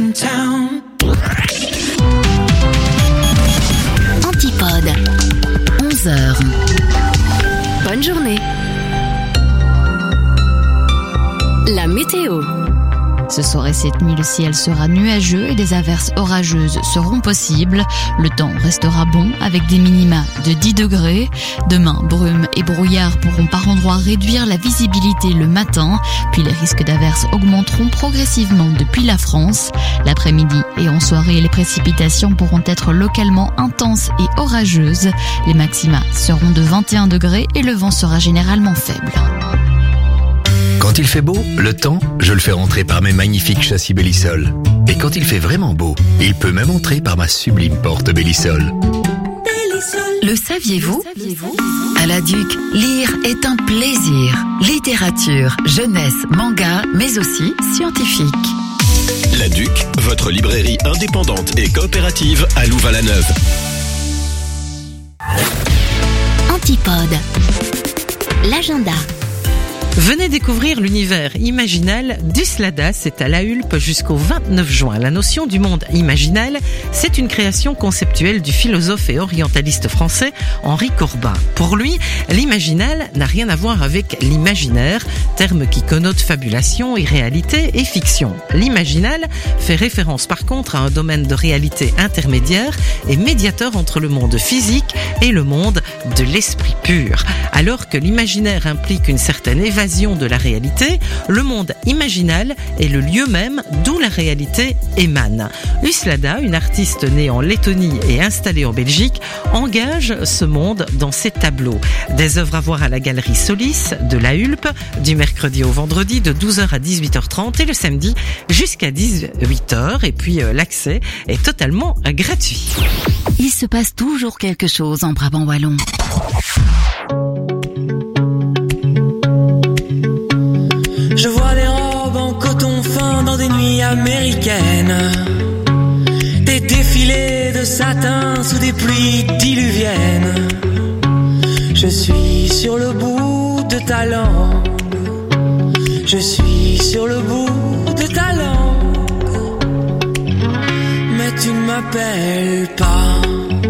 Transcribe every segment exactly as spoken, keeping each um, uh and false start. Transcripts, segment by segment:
town. Antipode, onze heures. Bonne journée. La météo. Ce soir et cette nuit, le ciel sera nuageux et des averses orageuses seront possibles. Le temps restera bon avec des minima de dix degrés. Demain, brume et brouillard pourront par endroits réduire la visibilité le matin. Puis les risques d'averses augmenteront progressivement depuis la France. L'après-midi et en soirée, les précipitations pourront être localement intenses et orageuses. Les maxima seront de vingt et un degrés et le vent sera généralement faible. Quand il fait beau, le temps, je le fais rentrer par mes magnifiques châssis Bellisol. Et quand il fait vraiment beau, il peut même entrer par ma sublime porte Bellisol. Le saviez-vous ? À la Duc, lire est un plaisir. Littérature, jeunesse, manga, mais aussi scientifique. La Duc, votre librairie indépendante et coopérative à Louvain-la-Neuve. Antipode, l'agenda. Venez découvrir l'univers imaginal d'Uslada, c'est à La Hulpe jusqu'au vingt-neuf juin. La notion du monde imaginal, c'est une création conceptuelle du philosophe et orientaliste français Henri Corbin. Pour lui, l'imaginal n'a rien à voir avec l'imaginaire, terme qui connote fabulation, irréalité et fiction. L'imaginal fait référence par contre à un domaine de réalité intermédiaire et médiateur entre le monde physique et le monde de l'esprit pur. Alors que l'imaginaire implique une certaine évasion de la réalité, le monde imaginal est le lieu même d'où la réalité émane. Uslada, une artiste née en Lettonie et installée en Belgique, engage ce monde dans ses tableaux. Des œuvres à voir à la galerie Solis de La Hulpe, du mercredi au vendredi de douze heures à dix-huit heures trente et le samedi jusqu'à dix-huit heures. Et puis euh, l'accès est totalement gratuit. Il se passe toujours quelque chose en Brabant wallon. Je vois des robes en coton fin dans des nuits américaines, des défilés de satin sous des pluies diluviennes. Je suis sur le bout de ta langue, je suis sur le bout de ta langue, mais tu ne m'appelles pas.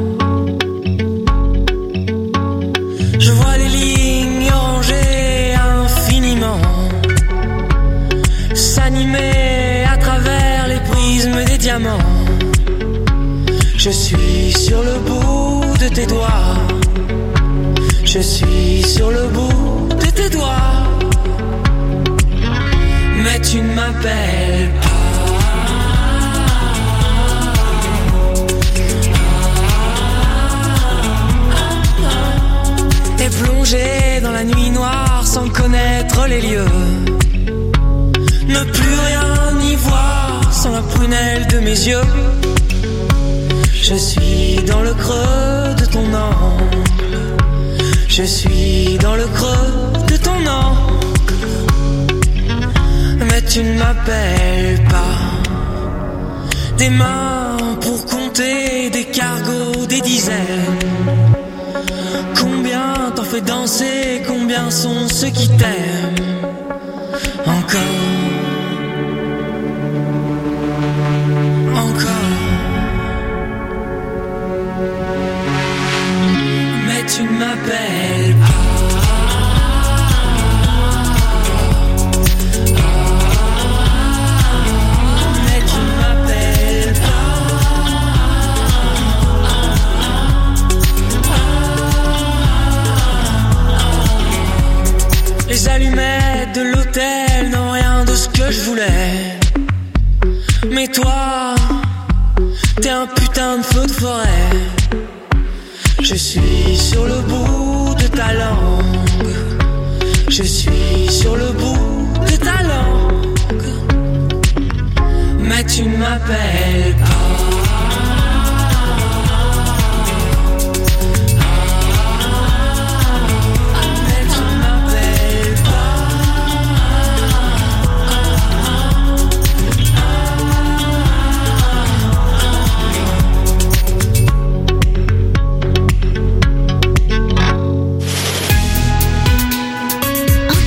Je vois les lignes orangées infiniment s'animer à travers les prismes des diamants. Je suis sur le bout de tes doigts, je suis sur le bout de tes doigts, mais tu ne m'appelles pas. T'es plongé dans la nuit noire sans connaître les lieux, ne plus rien y voir sans la prunelle de mes yeux. Je suis dans le creux de ton angle, je suis dans le creux de ton angle, mais tu ne m'appelles pas. Des mains pour compter des cargos, des dizaines. Combien t'en fais danser, combien sont ceux qui t'aiment encore? Tu ne m'appelles pas. Mais tu ne m'appelles pas. Les allumettes de l'hôtel n'ont rien de ce que je voulais. Mais toi, t'es un putain de feu de forêt. Je suis sur le bout de ta langue, je suis sur le bout de ta langue, mais tu ne m'appelles pas.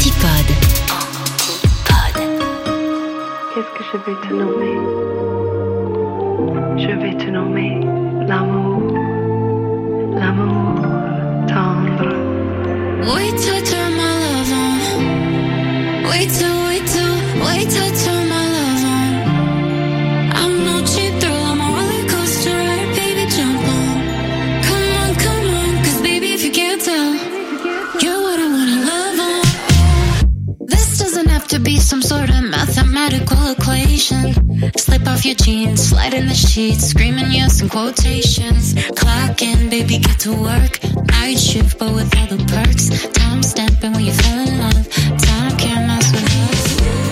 Je vais te nommer je vais te nommer l'amour, l'amour tendre. Wait till I turn my love on. Wait till, wait till, wait till I turn my love on. I'm no cheap thrill, I'm a roller coaster ride, baby, jump on. Come on, come on, cause baby, if you can't tell, you're what I wanna love on. This doesn't have to be some sort of mathematical equation. Slip off your jeans, slide in the sheets, screaming yes in quotations. Clock in, baby, get to work. Night shift, but with all the perks. Time stamping when you fell in love. Time can't mess with us.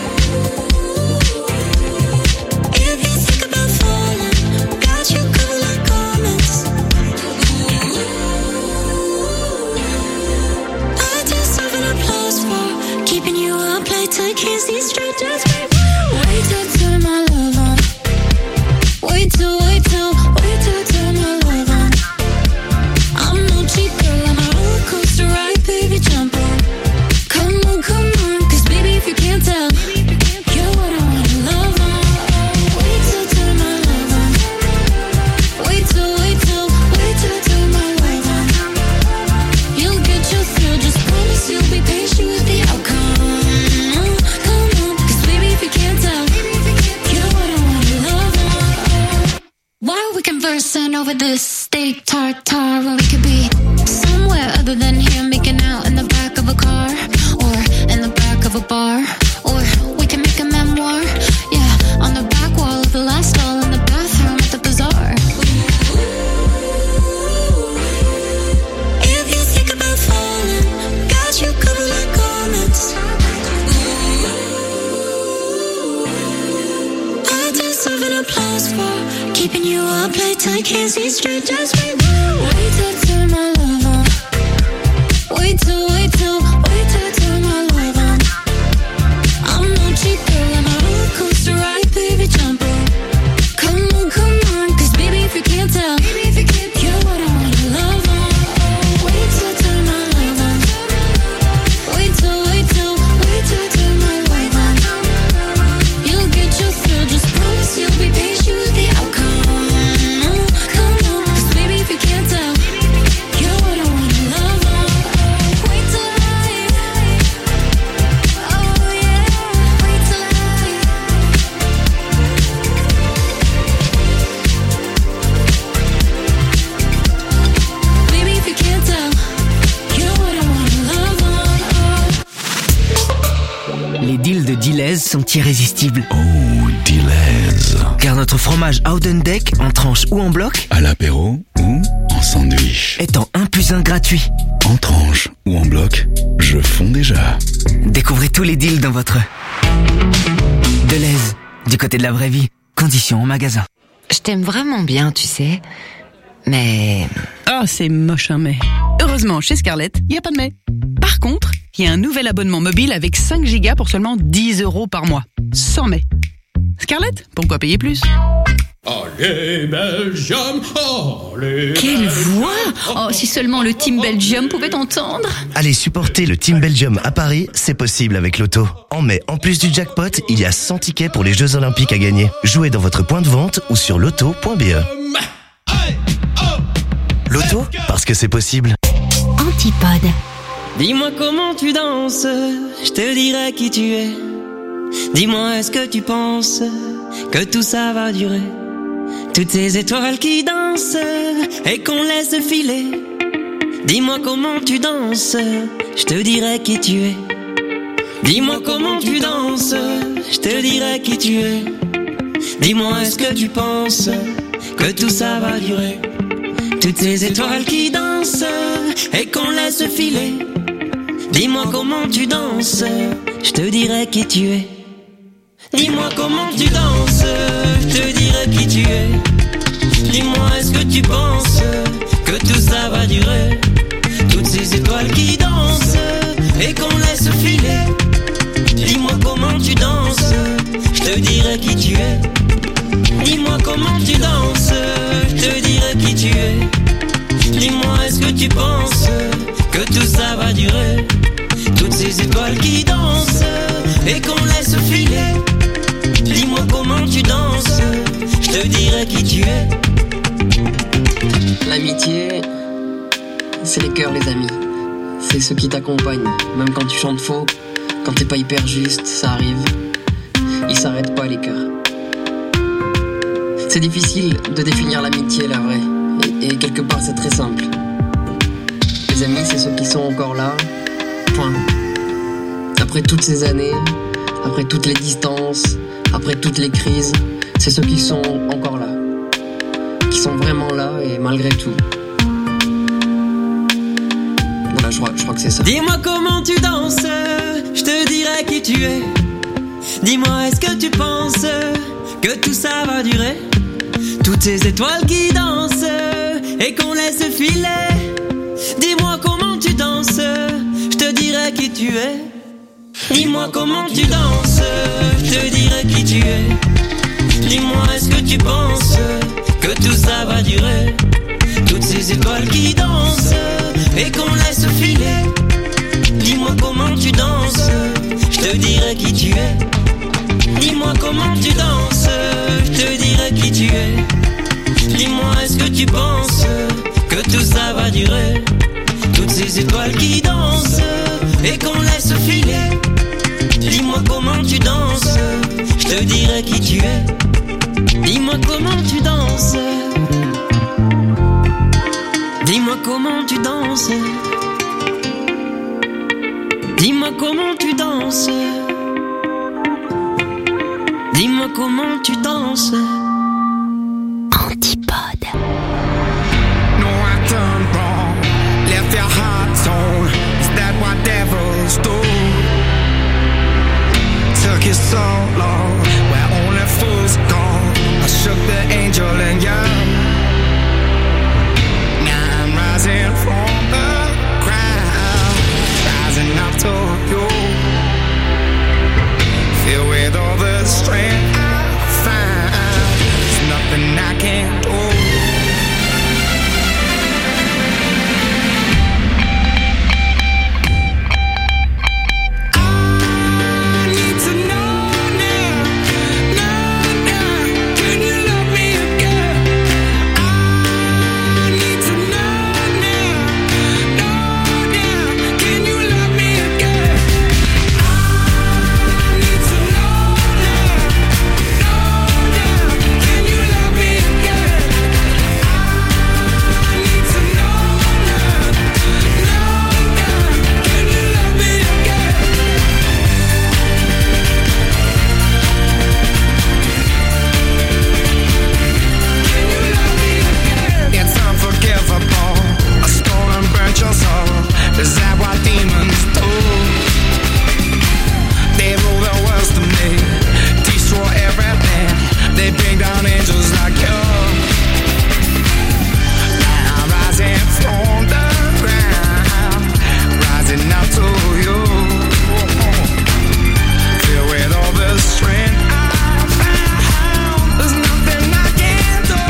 If you think about falling, got you covered like garments. I deserve an applause for keeping you up late till I can't see straight. Just wait till I turn my love on. Wait till, wait till, wait till I turn my love on. I'm no cheap girl, I'm a roller coaster ride, baby, jump on. Come on, come on, cause baby, if you can't tell, you're what I wanna love on. Wait till I turn my love on. Wait till, wait till, wait till I turn my love on. You'll get your thrill, just promise you'll be patient with the outcome. Come on, cause baby, if you can't tell, you're what I wanna love on. Why are we conversing over this steak tartare when we could be somewhere other than here, making out in the back of a car or in the back of a bar, or we can make a memoir, yeah, on the back wall of the last stall in the bathroom at the bazaar. If you think about falling, got you covered like garments. I deserve an applause for keeping you up late till I can't see straight. Just wait, wait till I turn my love on. Wait till, wait till, wait till I turn my love on. I'm no cheap girl, I'm a roller coaster ride, baby, jump on. Come on, come on, cause baby, if you can't tell, you're what I wanna love on. Wait till I turn my love on. Wait till, wait till, wait till I turn my love on. You'll get your thrill, just promise you'll be patient with the outcome. Come on, cause baby, if you can't tell, you're what I wanna love on. Wait till I, oh yeah, wait till I. Baby, if you can't tell, you're what I wanna love on. Les deals de Deleuze sont irrésistibles. Oh, Deleuze. Car notre fromage Oudendeck, en tranche ou en bloc, À l'apéro ou en sandwich. est en un plus un gratuit. En tranche ou en bloc, je fonds déjà. Découvrez tous les deals dans votre Deleuze, du côté de la vraie vie. Conditions en magasin. Je t'aime vraiment bien, tu sais. Mais... Oh, c'est moche un mais. Heureusement, chez Scarlett, il n'y a pas de mais. Par contre, il y a un nouvel abonnement mobile avec cinq gigas pour seulement dix euros par mois. Sans mais. Scarlett, pourquoi payer plus? Allez, Belgium, allez. Quelle voix! Oh, si seulement le Team Belgium pouvait entendre. Allez supporter le Team Belgium à Paris, c'est possible avec Loto. En mai, en plus du jackpot, il y a cent tickets pour les Jeux Olympiques à gagner. Jouez dans votre point de vente ou sur loto point b e. Loto, parce que c'est possible. Antipode. Dis-moi comment tu danses, je te dirai qui tu es. Dis-moi est-ce que tu penses que tout ça va durer? Toutes ces étoiles qui dansent et qu'on laisse filer. Dis-moi comment tu danses, je te dirai qui tu es. Dis-moi comment tu danses, je te dirai qui tu es. Dis-moi est-ce que tu penses que tout ça va durer? Toutes ces étoiles qui dansent et qu'on laisse filer. Dis-moi comment tu danses, je te dirai qui tu es. Dis-moi comment tu danses, je te dirai qui tu es. Dis-moi est-ce que tu penses que tout ça va durer? Toutes ces étoiles qui dansent et qu'on laisse filer. Dis-moi comment tu danses, je te dirai qui tu es. Dis-moi comment tu danses, je te dirai qui tu es. Dis-moi est-ce que tu penses que tout ça va durer? Toutes ces étoiles qui dansent et qu'on laisse filer. Dis-moi comment tu danses, te dirai qui tu es. L'amitié, c'est les cœurs, les amis. C'est ceux qui t'accompagnent, même quand tu chantes faux, quand t'es pas hyper juste, ça arrive. Ils s'arrêtent pas, les cœurs. C'est difficile de définir l'amitié, la vraie. Et, et quelque part, c'est très simple. Les amis, c'est ceux qui sont encore là. Point. Après toutes ces années, après toutes les distances, après toutes les crises, c'est ceux qui sont encore là. Qui sont vraiment là et malgré tout. Voilà, je crois, je crois que c'est ça. Dis-moi comment tu danses, je te dirai qui tu es. Dis-moi, est-ce que tu penses que tout ça va durer? Toutes ces étoiles qui dansent et qu'on laisse filer. Dis-moi comment tu danses, je te dirai qui tu es. Dis-moi comment tu danses, je te dirai qui tu es. Dis-moi, est-ce que tu penses que tout ça va durer? Toutes ces étoiles qui dansent et qu'on laisse filer. Dis-moi comment tu danses, je te dirai qui tu es. Dis-moi comment tu danses, je te dirai qui tu es. Dis-moi, est-ce que tu penses que tout ça va durer? Toutes ces étoiles qui dansent et qu'on laisse filer. Dis-moi comment tu danses, je te dirai qui tu es. Dis-moi comment tu danses. Dis-moi comment tu danses. Dis-moi comment tu danses. Dis-moi comment tu danses. Antipode. No, I done wrong. Left your heart torn. Is that what devils do? Took you so long, where only fools gone. I shook the angel and young. Now I'm rising from the ground, rising up to you. Filled with all the strength I find, there's nothing I can't do. Is that what demons do? They rule the world to me, destroy everything. They bring down angels like you. Now I'm rising from the ground, rising up to you. Filled with all the strength I found, there's nothing I can't do.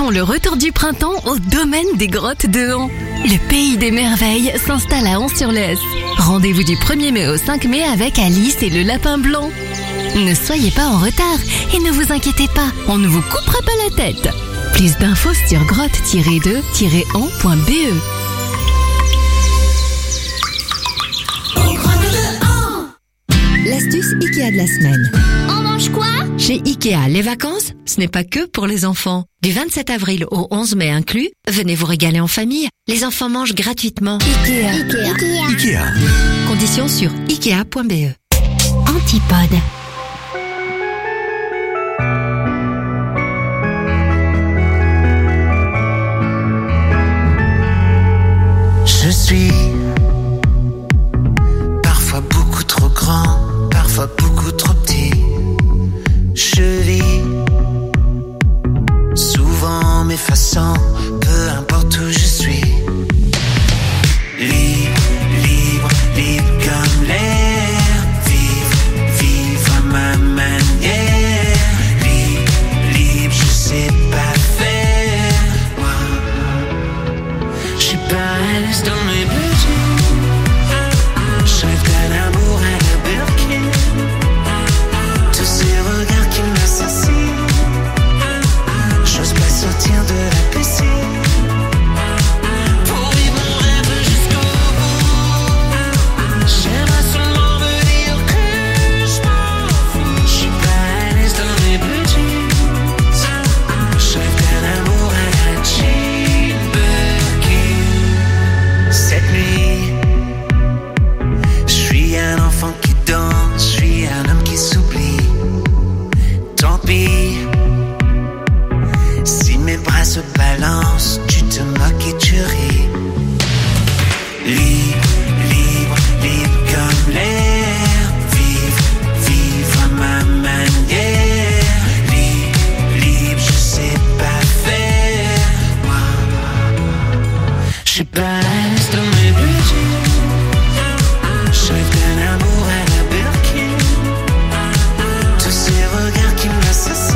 Fêtons le retour du printemps au domaine des grottes de Han. Le pays des merveilles s'installe à Han-sur-Lesse. Rendez-vous du premier mai au cinq mai avec Alice et le lapin blanc. Ne soyez pas en retard et ne vous inquiétez pas, on ne vous coupera pas la tête. Plus d'infos sur grotte tiret deux tiret han point b e. L'astuce Ikea de la semaine. On mange quoi? Chez Ikea, les vacances, ce n'est pas que pour les enfants. Du vingt-sept avril au onze mai inclus, venez vous régaler en famille. Les enfants mangent gratuitement. Ikea. Ikea. Ikea. Ikea. Conditions sur ikea point b e. Antipode. Je suis parfois beaucoup trop grand, parfois beaucoup trop petit. Je vis souvent m'effaçant, peu importe où je suis. Libre, libre, libre comme l'air. Vivre, vivre à ma manière. Libre, libre, je sais pas faire. Moi, je suis pas à l'aise dans mes bleus jeans. Je rêve d'un amour à la Birkin. Tous ces regards qui m'assassinent. J'ose pas sortir de la piscine. Pour vivre mon rêve jusqu'au bout. J'aimerais seulement me dire que je m'en fous. Je suis pas à l'aise dans mes bleus jeans. Je rêve d'un amour à la Jean Birkin. Cette nuit, je suis un enfant qui danse, je suis un homme qui s'oublie. Tant pis, si mes bras se balancent, tu te moques et tu ris. Libre, libre, libre comme l'air. Vivre, vivre à ma manière. Libre, libre, je sais pas faire. Moi, je suis pas à l'aise dans mes bleus jeans. Je rêve d'un amour à la Birkin. Tous ces regards qui m'assassinent.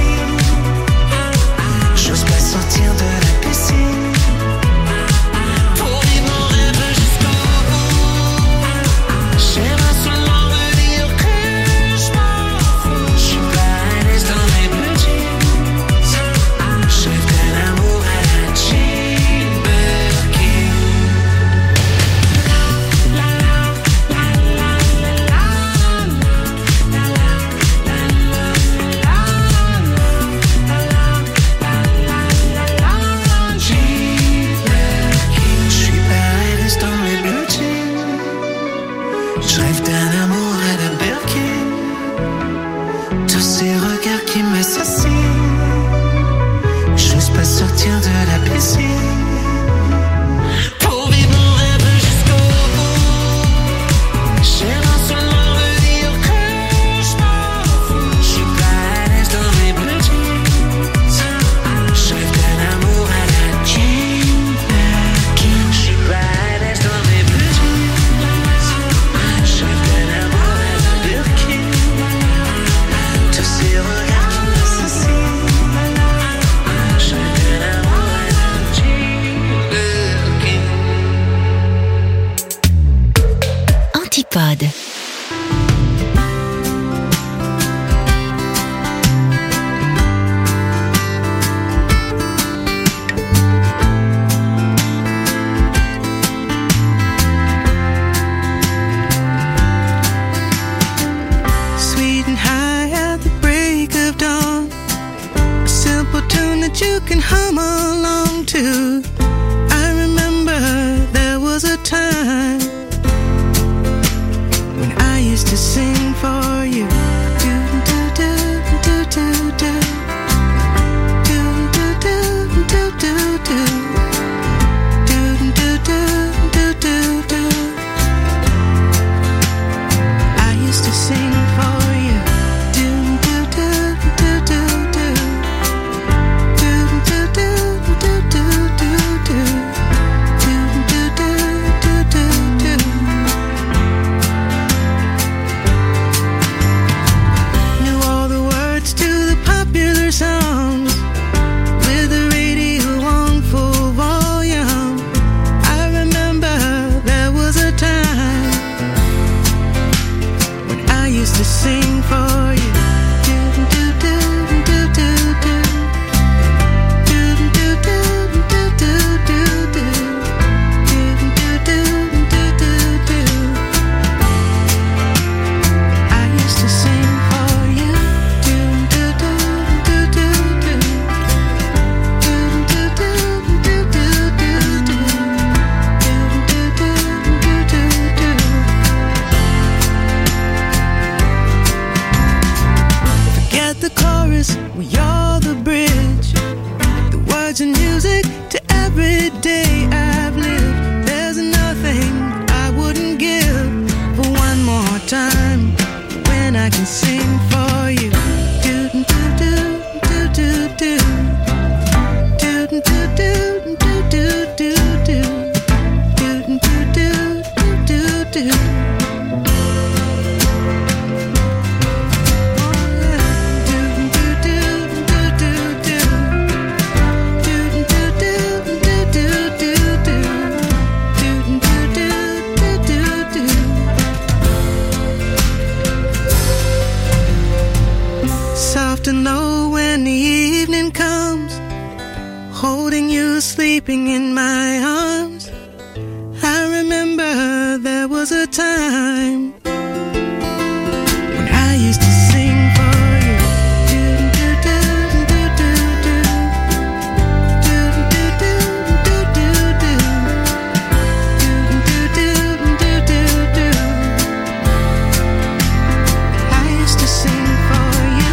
J'ose pas sortir de la piscine. Pour vivre mon rêve jusqu'au bout. J'aimerais seulement me dire que je m'en fous. Je suis pas à l'aise dans mes bleus jeans. Je rêve d'un amour à la Jean Birkin. Je suis pas à l'aise dans mes bleus jeans. Je rêve d'un amour à la Birkin. Tous ces regards qui m'assassinent. J'ose pas sortir de la piscine. Pour vivre mon rêve jusqu'au bout. J'aimerais seulement me dire que je m'en fous. Je suis pas à l'aise dans mes bleus jeans. Je rêve d'un amour à la Jean Birkin. Je suis pas à l'aise dans mes bleus jeans. Je rêve d'un amour à la Birkin. Tous ces regards qui m'assassinent. Je rêve d'un amour à la Jean Birkin. Antipode. Sweet and high at the break of dawn. A simple tune that you can hum along to. I remember there was a time chorus, we are the bridge. The words and music to every day I've lived. There's nothing I wouldn't give for one more time when I can sing for you. Do do do do do do do do do do do do do do do do do. Soft and low when the evening comes, holding you sleeping in my arms. I remember there was a time when I used to sing for you. Do do do do do do do do do do do do do do do. I used to sing for you.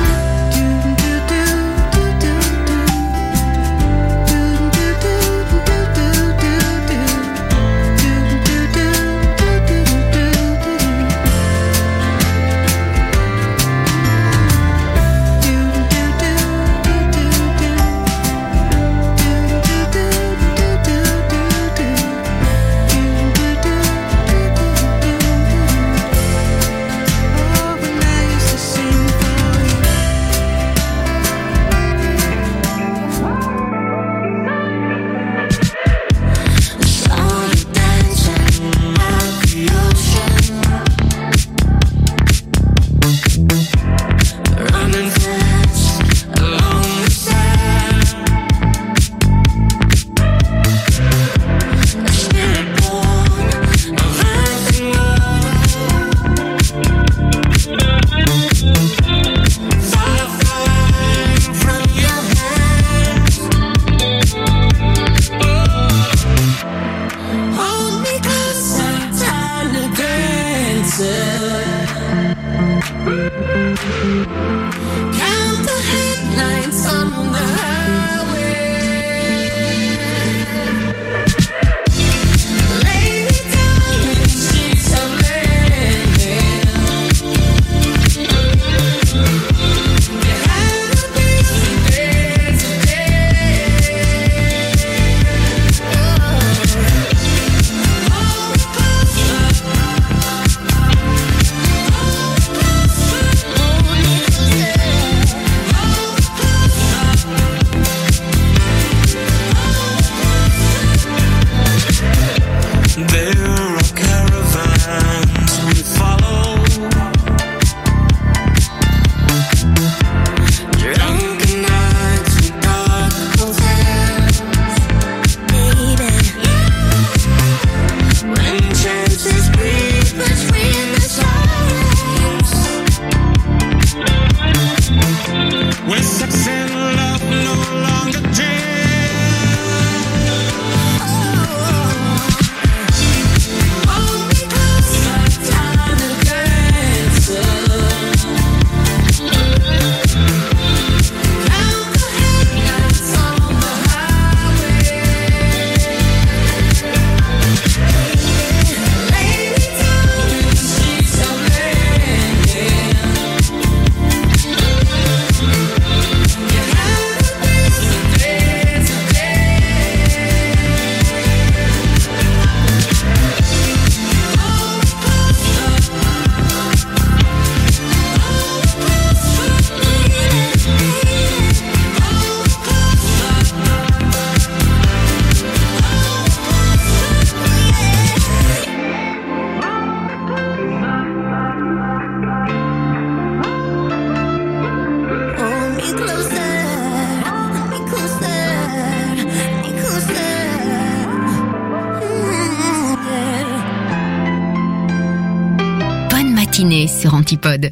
Sur Antipode.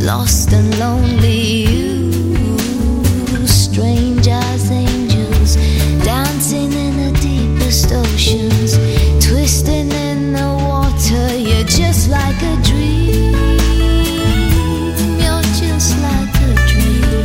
lost and lonely you, strange as angels, dancing in the deepest oceans, twisting in the water. You're just like a dream, you're just like a dream.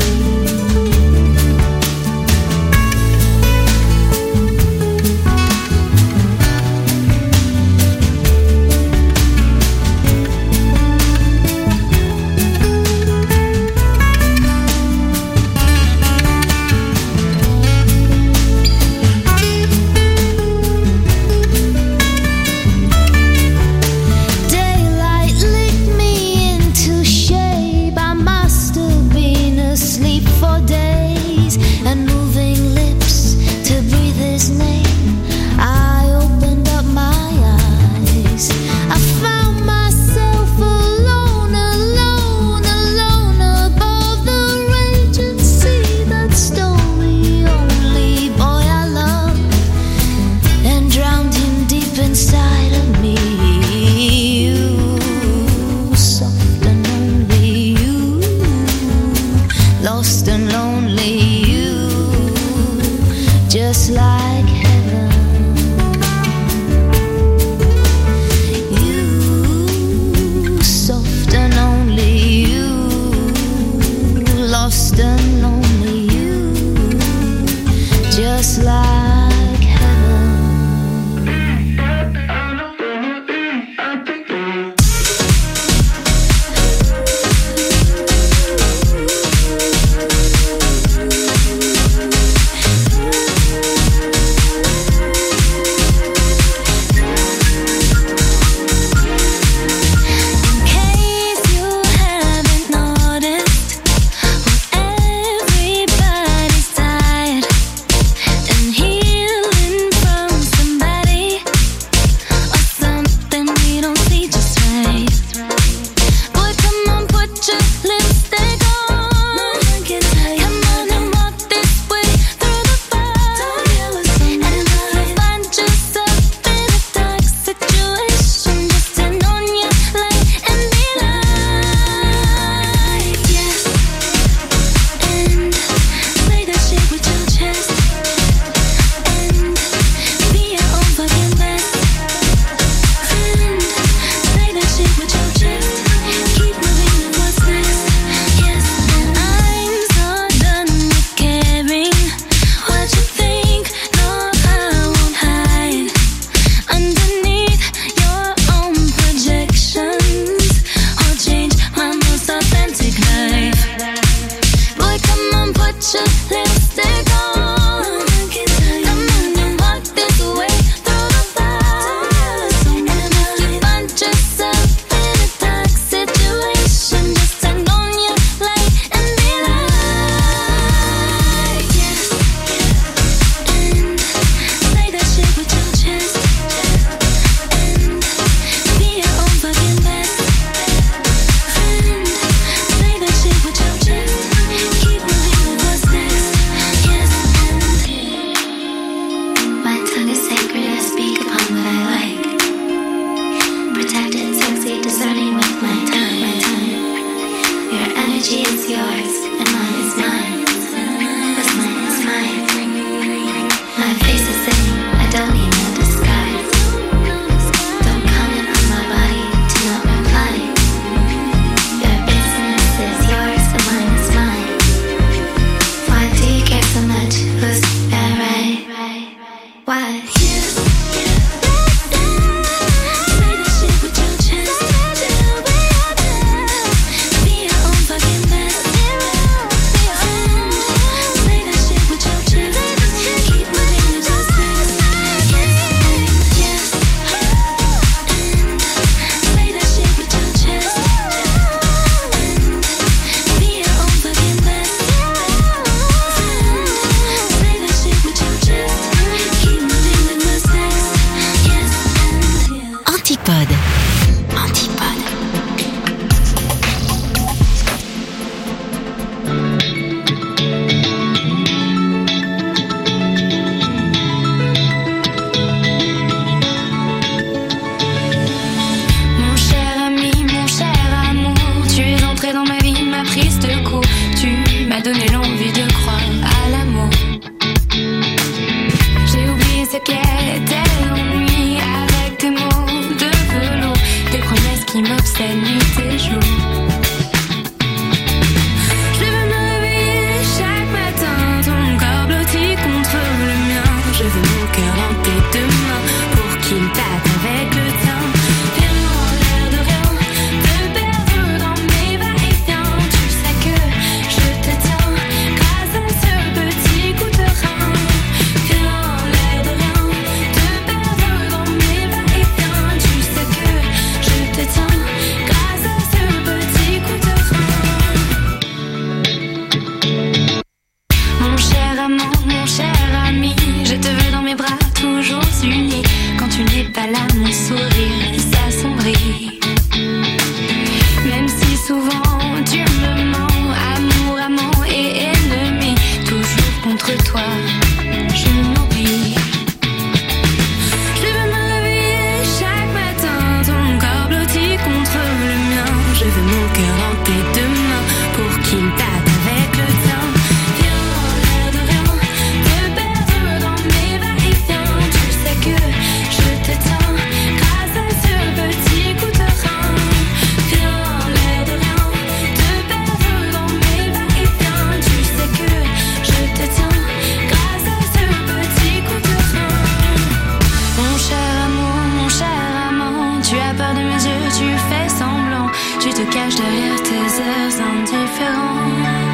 tu me mens, amour, amant et ennemi, toujours contre toi, je m'oublie. Je veux me réveiller chaque matin, ton corps blotti contre le mien. Je veux mon cœur dans tes deux mains pour qu'il batte avec le temps. Viens, l'air de rien, te perdre dans mes va-et-vient. Tu sais que je te tiens grâce à ce petit coup de rein. Viens, l'air de rien, te perdre dans mes va-et-vient. Tu sais que je te tiens grâce à ce petit coup de rein. Mon cher amour, mon cher amant, tu as peur de mes yeux, tu fais semblant. Tu te caches derrière tes airs indifférents.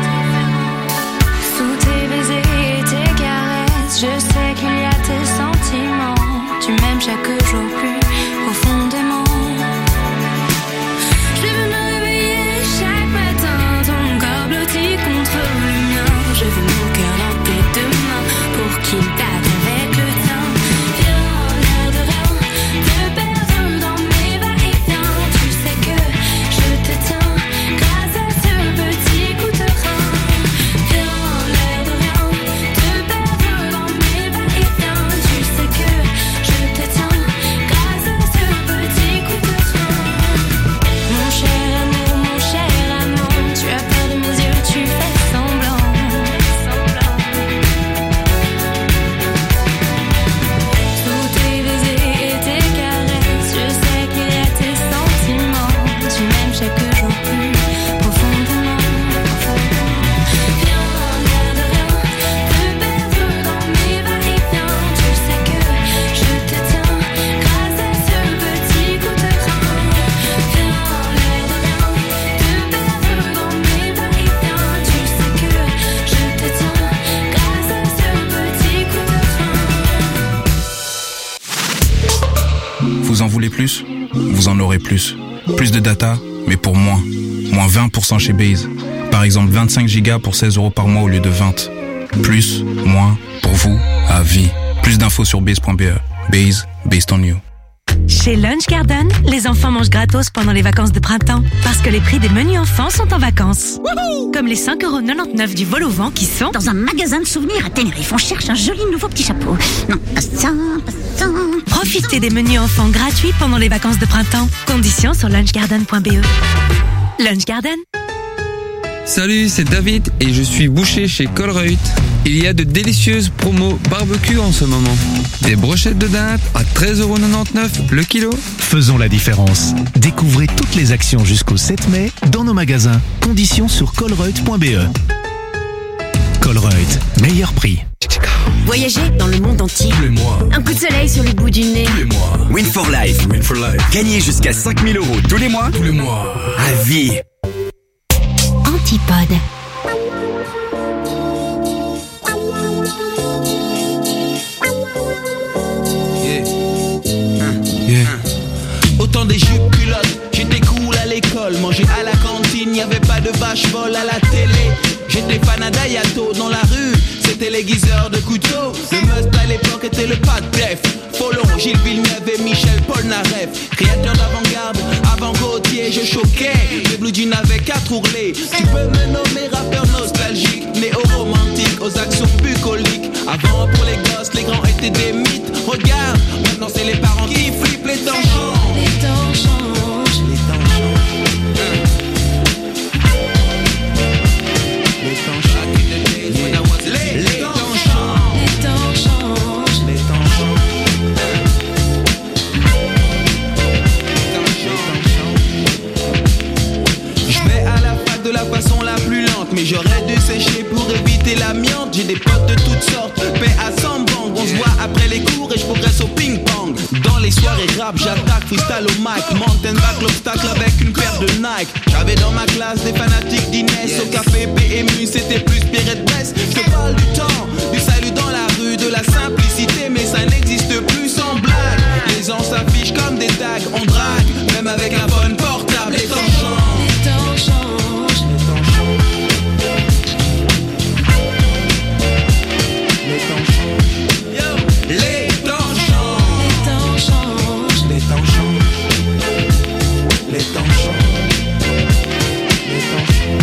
Sous tes baisers et tes caresses, je sais qu'il y a tes sentiments. Tu m'aimes chaque jour plus profondément. Je veux me réveiller chaque matin, ton corps blotti contre le mien. Je veux mon cœur dans tes deux mains pour qu'il batte avec le tien. Viens, l'air de rien, te perdre dans mes va-et-vient. Tu sais que je te tiens grâce à ce petit coup de rein. Viens, l'air de rien, te perdre dans mes va-et-vient. Tu sais que je te tiens grâce à ce petit coup de rein. Mon cher amour, mon cher amant, tu as peur de mes yeux, tu fais semblant. Sous tes baisers et tes caresses, je sais qu'il y a tes sentiments. Tu m'aimes chaque jour plus profondément. Viens, l'air de rien, te perdre dans mes va-et-vient. Tu sais que je te tiens grâce à ce petit coup de rein. Viens, l'air de rien, te perdre dans mes va-et-vient. Tu sais que je te tiens grâce à ce petit coup de rein. Vous en voulez plus? Vous en aurez plus. Plus de data, mais pour moins. Moins vingt pour cent chez Base. Par exemple, vingt-cinq gigas pour seize euros par mois au lieu de vingt. Plus, moins, pour vous, à vie. Plus d'infos sur base point b e. Base, based on you. Chez Lunch Garden, les enfants mangent gratos pendant les vacances de printemps. Parce que les prix des menus enfants sont en vacances. Comme les cinq euros quatre-vingt-dix-neuf du vol au vent qui sont dans un magasin de souvenirs à Tenerife. On cherche un joli nouveau petit chapeau. Non, pas ça, pas ça. Profitez des menus enfants gratuits pendant les vacances de printemps. Conditions sur lunchgarden point b e. Lunch Garden. Salut, c'est David et je suis boucher chez Colruyt. Il y a de délicieuses promos barbecue en ce moment. Des brochettes de dinde à treize euros quatre-vingt-dix-neuf le kilo. Faisons la différence. Découvrez toutes les actions jusqu'au sept mai dans nos magasins. Conditions sur colruyt point b e. Colruyt, meilleur prix. Voyager dans le monde entier. Tous les mois. Un coup de soleil sur le bout du nez. Tous les mois. Win for life. Win for life. Gagnez jusqu'à cinq mille euros tous les mois. Tous les mois. À vie. Antipode. Autant des jupes culottes, j'étais cool à l'école. Manger à la cantine, y'avait pas de vache folle à la télé. J'étais fan à Dayato dans la rue, c'était l'aiguiseur de couteau. Le must à l'époque était le pas de def. Folon, Gilles Villeneuve et Michel Polnareff. Créateur d'avant-garde, avant Gauthier, je choquais. Les Blue Jeans avaient quatre ourlets. Tu peux me nommer rappeur nostalgique, néo-romantique, aux actions bucoliques. Avant pour les gosses, les grands étaient des mythes. Regarde, maintenant c'est les parents qui flippent, les temps changent. Les temps changent. Les temps changent. Les temps changent. Les temps changent. Les temps changent. Les temps changent. Je vais à la fac de la façon la plus lente, mais j'aurais dû sécher pour éviter l'amiante. J'ai des potes de toutes sortes, paix à cent banques. On se voit après les cours et je progresse au ping-pong. Dans les soirées rap, j'attaque freestyle au mic. Mountain back l'obstacle avec une paire de Nike. J'avais dans ma classe des fanatiques d'Inès. Au café P M U, c'était plus Pierre de Brest. Je te parle du temps, du salut dans la rue, de la simplicité, mais ça n'existe plus sans blague. Les gens s'affichent comme des tags, on drague, même avec un phone portable. Les temps changent. Les temps changent. Les temps changent. Les temps changent. Les temps changent. Les temps changent. Les temps changent. Les temps changent.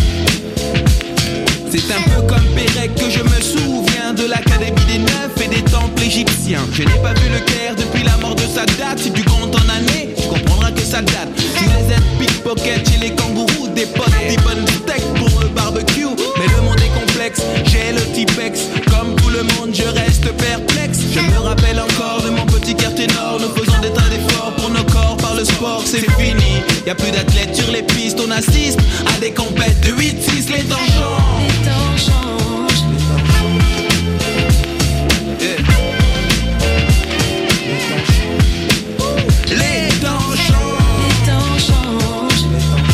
C'est un peu comme Pérec que je me souviens de l'académie des neufs et des temples égyptiens. Je n'ai pas vu le Caire depuis la mort de Sadat. Si tu comptes en années, tu comprendras que ça date. Tu les aides pickpocket chez les kangourous, des potes, des bonnes steaks pour le barbecue. Mais le monde est complexe, j'ai le Tipex. Comme tout le monde, je reste perplexe. Je me rappelle encore de mon petit quartier nord. Nous faisons des tas d'efforts pour nos corps par le sport, c'est fini. Y'a plus d'athlètes sur les pistes, on assiste à des compètes de huit six, les temps changent. Les temps changent. Yeah. Les temps changent. Les temps changent.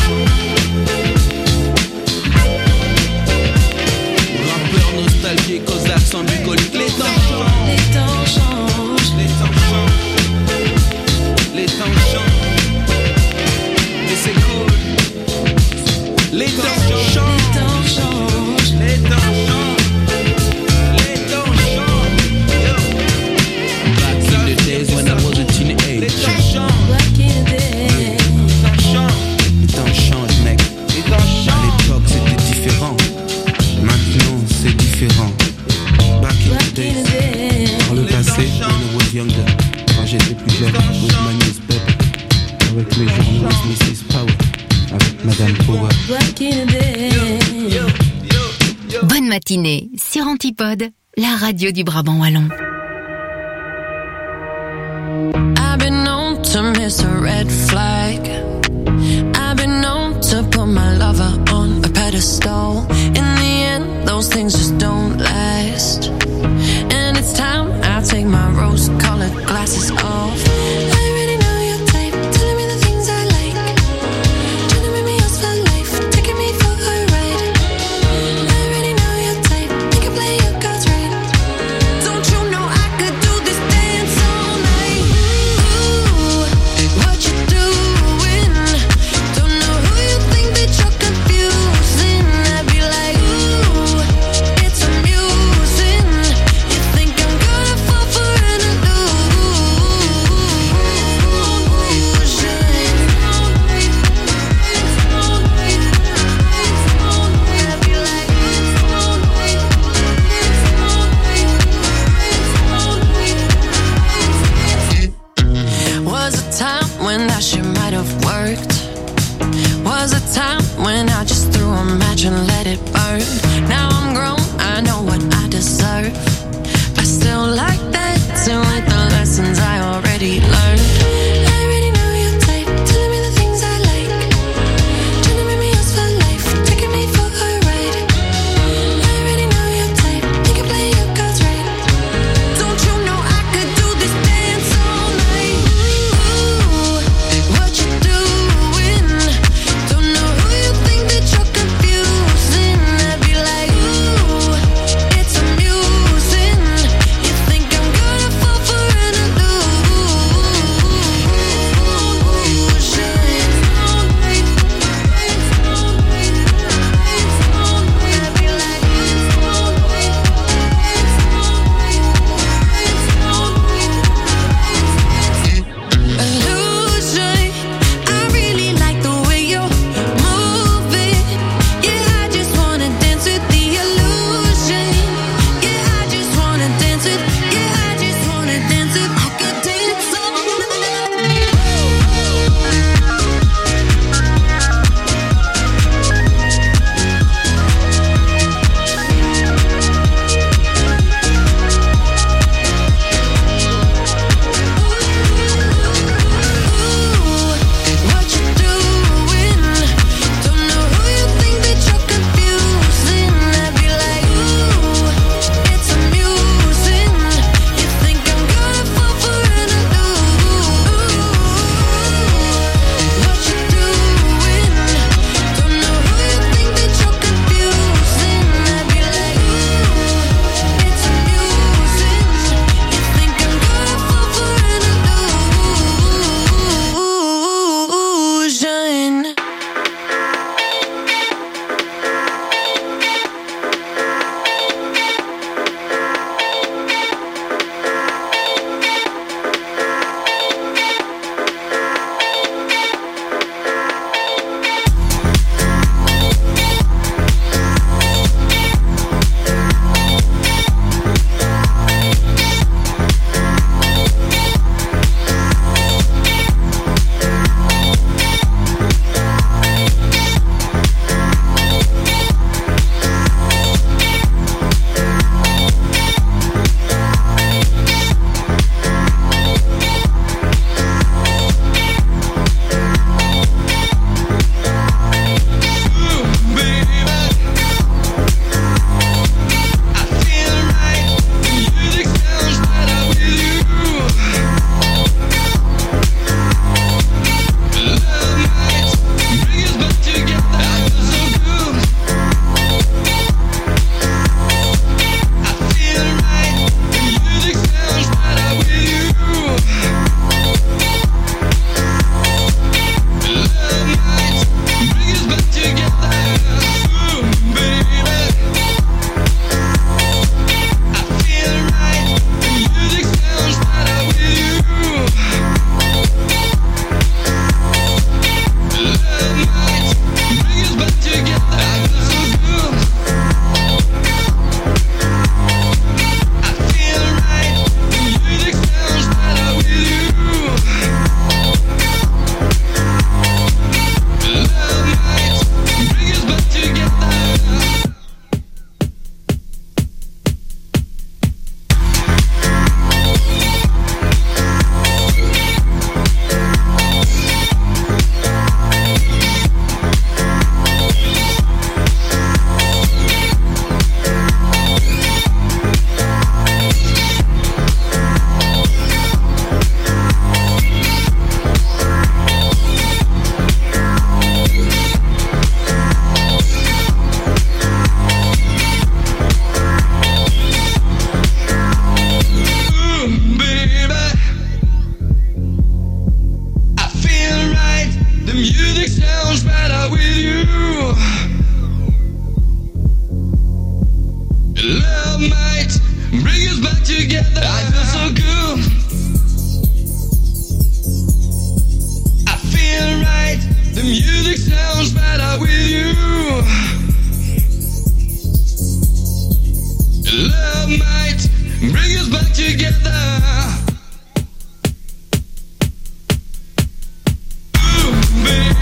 Rappeurs nostalgiques aux accents bucoliques. Les temps changent. Les temps changent. Les temps changent. Les temps changent. Mais c'est cool. Les temps changent. Les temps changent. Les temps changent. Les temps changent. Yo. Back in the days when I was a teenager. Les temps changent. Back in the day. Les temps changent. Les temps changent, mec. Les temps changent. À l'époque c'était différent. Maintenant c'est différent. Back in the days. Par le passé, when I was younger. Quand j'étais plus jeune, with my newspaper. Avec mes journaux, missus Power. Avec Madame Power. Back in the day. Bonne matinée sur Antipode, la radio du Brabant wallon. I've been known to miss a red flag. I've been known to put my lover on a pedestal. In the end, those things just don't last. And it's time I take my rose-colored glasses off. I already know your type, telling me the things I like. Trying to make me yours for life, taking me for a ride. I already know your type, you can play your cards right. Don't you know I could do this dance all night? Ooh, what you doing? Don't know who you think that you're confusing. I'd be like, ooh, it's amusing. You think I'm gonna fall for an illusion? I'd be like, was a time when that shit might have worked. Was a time when I just threw a match and let it burn. Now I'm grown, I know what I deserve. I still like dancing with the lessons I already learned. I already know your type, telling me the things I like. Trying to make me yours for life, taking me for a ride. I already know your type, you can play your cards right. Don't you know I could do this dance all night? Ooh, what you doing? Don't know who you think that you're confusing. I'd be like, ooh, Love might bring us back together. I feel so good. I feel right. The music sounds better with you. Love might bring us back together. Ooh, baby.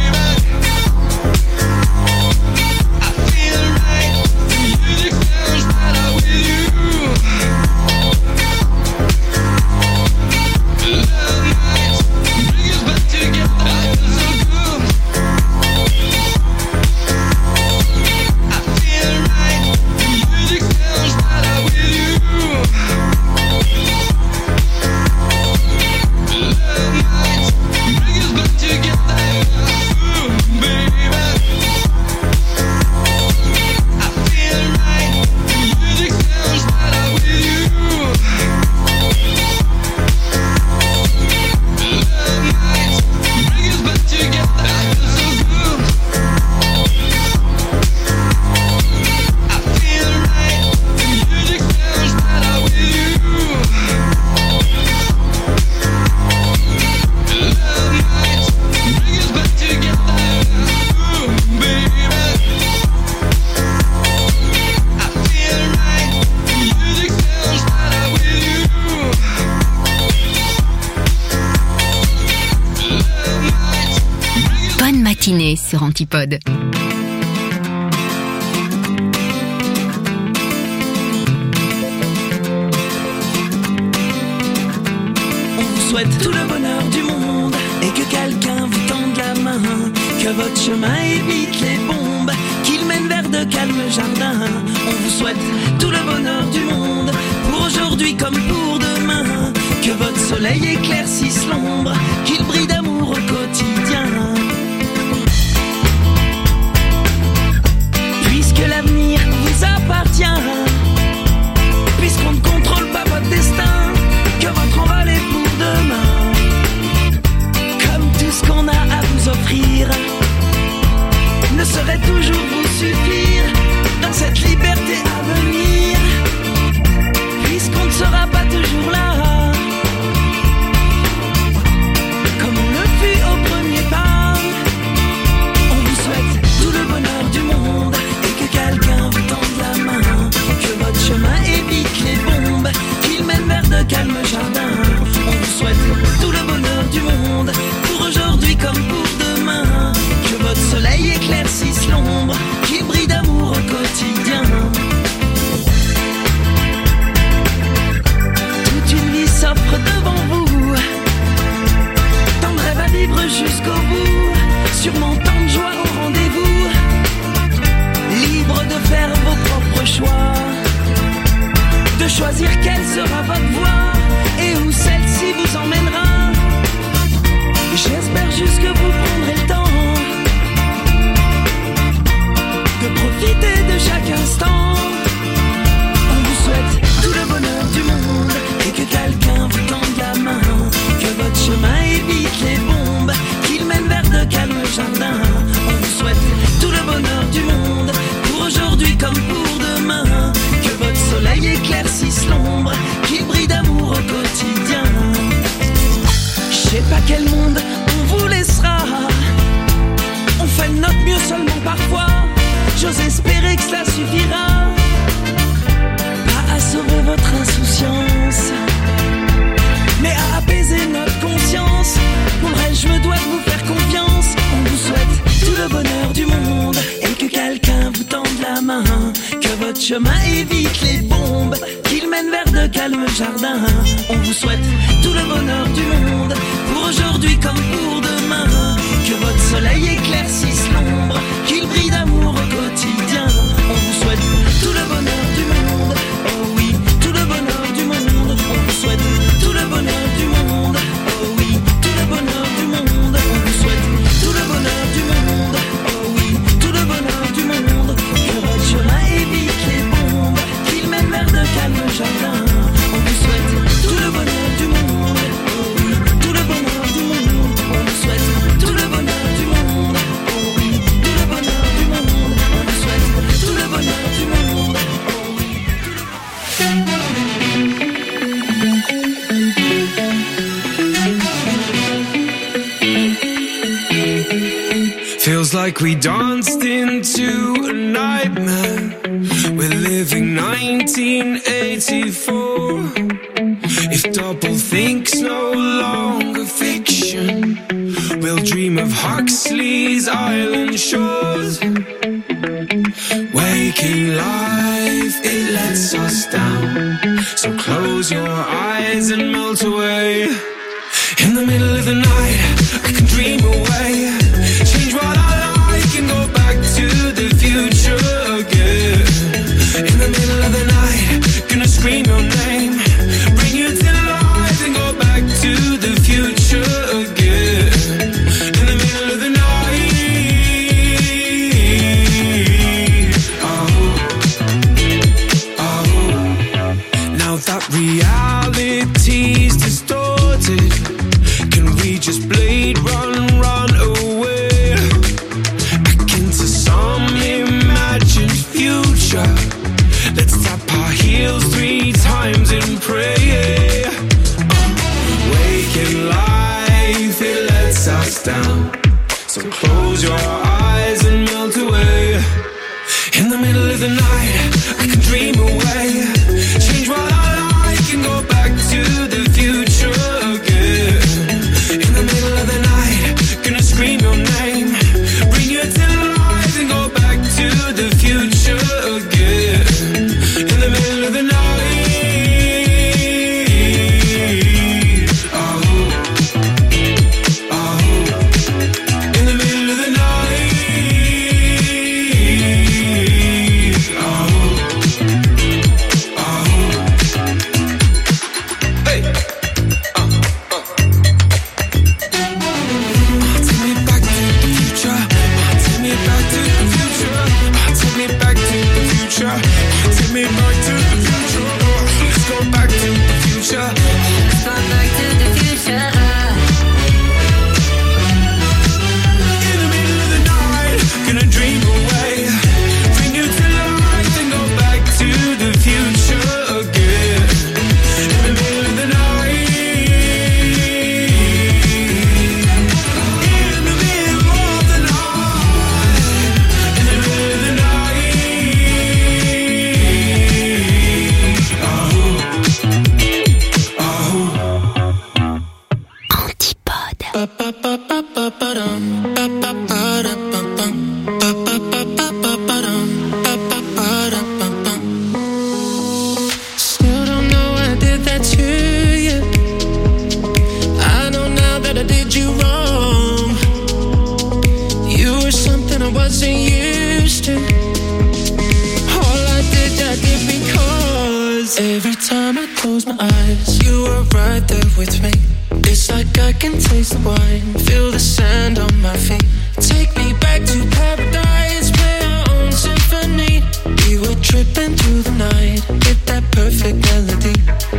Sur Antipode. On vous souhaite tout le bonheur du monde et que quelqu'un vous tende la main, que votre chemin évite les bombes, qu'il mène vers de calmes jardins. On vous souhaite tout le bonheur du monde pour aujourd'hui comme pour demain, que votre soleil éclaircisse l'ombre, qu'il brille d'amour au quotidien. Puisque l'avenir vous appartient, puisqu'on ne contrôle pas votre destin, que votre envol est pour demain. Comme tout ce qu'on a à vous offrir ne saurait toujours vous suffire dans cette liberté à venir, puisqu'on ne sera pas toujours là, comme on le fut au premier pas. On vous souhaite tout le bonheur du monde, quelqu'un vous tende la main, que votre chemin évite les bombes, qu'il mène vers de calmes jardins. On vous souhaite tout le bonheur du monde, pour aujourd'hui comme pour demain, que votre soleil éclaircisse l'ombre, qu'il brille d'amour au quotidien. Toute une vie s'offre devant vous, tant de rêves à vivre jusqu'au bout, sûrement tant de joie au rendez-vous. Libre de faire vos propres choix, de choisir quelle sera votre voie et où celle-ci vous emmènera. J'espère juste que vous prendrez le temps de profiter de chaque instant. On vous souhaite tout le bonheur du monde et que quelqu'un vous tende la main, que votre chemin évite les bombes, qu'il mène vers de calmes jardins. On vous souhaite tout le bonheur du monde, aujourd'hui comme pour demain, que votre soleil éclaircisse l'ombre, qu'il brille d'amour au quotidien. Je sais pas quel monde on vous laissera, on fait de notre mieux seulement parfois, j'ose espérer que cela suffira, pas à sauver votre insouciance, mais à apaiser notre conscience. Pour le reste, je me dois de vous faire confiance. On vous souhaite tout le bonheur du monde et que quelqu'un vous tende la main, que votre chemin évite les bombes, qu'il mène vers de calmes jardins. On vous souhaite tout le bonheur du monde, pour aujourd'hui comme pour demain, que votre soleil éclaircisse l'ombre, qu'il brille d'amour au quotidien. On vous souhaite tout le bonheur du monde, oh oui, tout le bonheur du monde. On vous souhaite tout le bonheur du monde, oh oui, tout le bonheur du monde. On vous souhaite tout le bonheur du monde, oh oui, tout le bonheur du monde. Que votre chemin évite les bombes, qu'il mène vers de calmes jardins. On vous souhaite tout le bonheur du monde, oh oui, tout le bonheur du monde. On vous souhaite tout le bonheur du monde, oh oui, tout le bonheur du monde. On vous souhaite like we danced into a nightmare. We're living nineteen eighty-four. If doublethink no longer fiction, we'll dream of Huxley's island shores. Waking life, it lets us down. So close your eyes and melt away. In the middle of the night, I can dream away. Change what I like and go back to the future again. In the middle of the night, gonna scream your name. Bring you to life and go back to the future again. In the middle of the night. That reality's distorted. Can we just blade run, run away? Back into some imagined future. Let's tap our heels three times and pray. uh, Waking life, it lets us down. So close your eyes and melt away. In the middle of the night, I can dream away. Change what I can go back to the future again. In the middle of the night, gonna scream your name. Bring you to life and go back to the future again. In the middle of the night. Oh, oh. In the middle of the night. Oh. Take me back to the future. Let's go back to the future. Let's go back to the future. In the middle of the night, gonna dream away. Bring you to life and go back to the future again. In the middle of the night. In the middle of the night. In the middle of the night. Still don't know I did that to you. I know now that I did you wrong. You were something I wasn't used to. All I did, I did because every time I close my eyes, you were right there with me. It's like I can taste the wine, feel the sand on my feet. Take me back to paradise, play our own symphony. We were tripping through the night, with that perfect melody.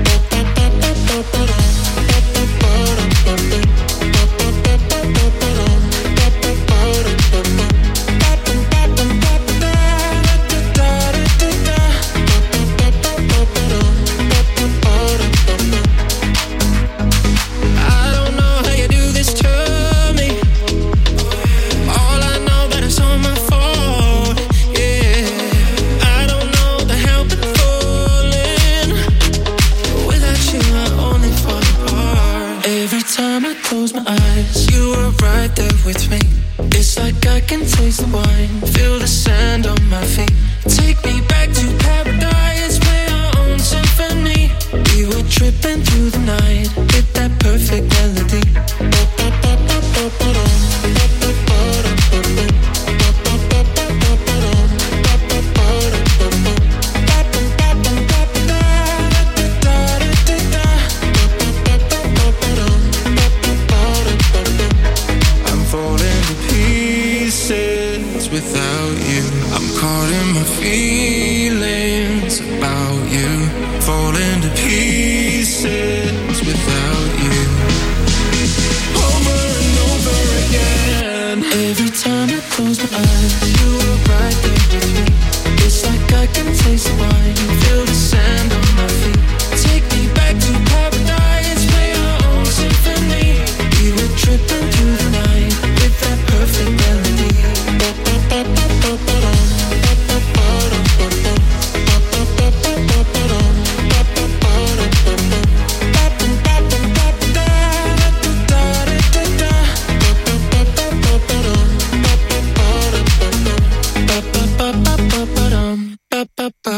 Close my eyes, you were right there with me. It's like I can taste the wine, feel the sand on my feet. Take me back to paradise, play our own symphony. We were tripping through the night, with that perfect melody. Without you, I'm caught in my feelings about you. Falling to pieces without you. Over and over again. Every time I close my eyes, you were right there with me. It's like I can taste the wine, feel the sand on my feet. Take me back to paradise, play our own symphony. We were tripping through the night with that perfect melody. papa.